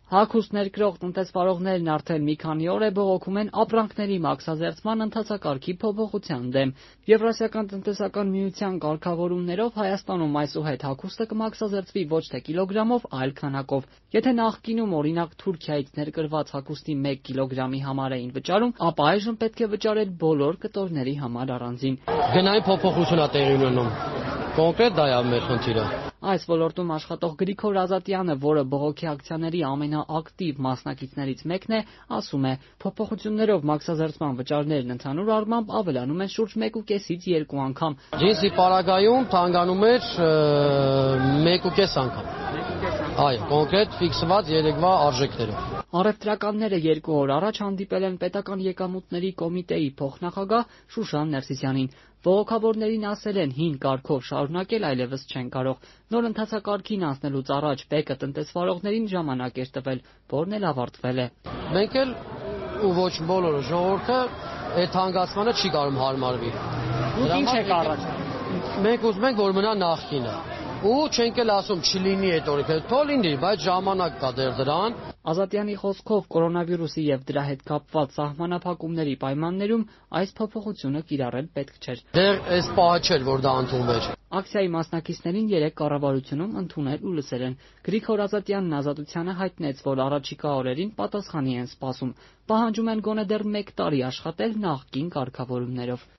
Հագուստ ներկրող տնտեսվարողներն արդեն մի քանի օր է բողոքում են ապրանքների մաքսազերծման ընթացակարգի փոփոխության դեմ։ Եվրասիական տնտեսական միության կարգավորումներով Հայաստանում այսուհետ հագուստը կմաքսազերծվի ոչ թե կիլոգրամով, այլ քանակով։ Եթե նախկինում օրինակ Թուրքիայից ներկրված հագուստի 1 կիլոգրամի համար էին վճարում, ապա այժմ պետք է վճարել բոլոր կտորների համար առանձին։ Գնային փոփոխություն է տեղի ունենում։ Կոնկրետ դա է մեր խնդիրը։ Այս ոլորտում աշխատող Գրիգոր Ազատյանը, որը բողոքի ակցիաների ամենաակտիվ մասնակիցներից մեկն է, ասում է, փոփոխություններով մաքսազերծման վճարներն ընդհանուր առմամբ ավելանում են շուրջ 1.5-ից 2 անգամ։ Ջինսի պարագայում թանկանում էր 1.5 անգամ։ Այո, կոնկրետ ֆիքսված երեկվա արժեքներով։ Առևտրականները 2 օր առաջ հանդիպել են պետական եկամուտների կոմիտեի փոխնախագահ Շուշան Ներսիսյանին։ Բողոքավորներին ասել են հին կարգով շարունակել այլևս չեն կարող։ Նոր ընթացակարգին անցնելուց առաջ ԲԵԿ-ը տնտեսվարողներին ժամանակ էր տվել, որն էլ ավարտվել է։ Մենք էլ ու ոչ բոլորը ժողովուրդը այդ հանգացմանը չի կարող հարմարվի։ Ինչ եք առաջ։ Մենք ուզում ենք, որ մնա նախկինը։ Ու չենք էլ ասում չլինի այդ օրենքը, թող լինի, բայց ժամանակ կա դեռ դրան։ Ազատյանի խոսքով կորոնավիրուսի եւ դրա հետ կապված սահմանափակումների պայմաններում այս փոփոխությունը կիրառել պետք չէր։ Դեռ այս պահը չէր, որ դա ընդունվեր։ Ակցիայի մասնակիցներին երեք կառավարությունում ընդունել ու լսել են։ Գրիգոր Ազատյանն Ազատությանը հայտնեց, որ առաջիկա օրերին պատասխանի են սպասում։ Պահանջում են գոնե դեռ 1 տարի աշխատել նախկին կարգավորումներով։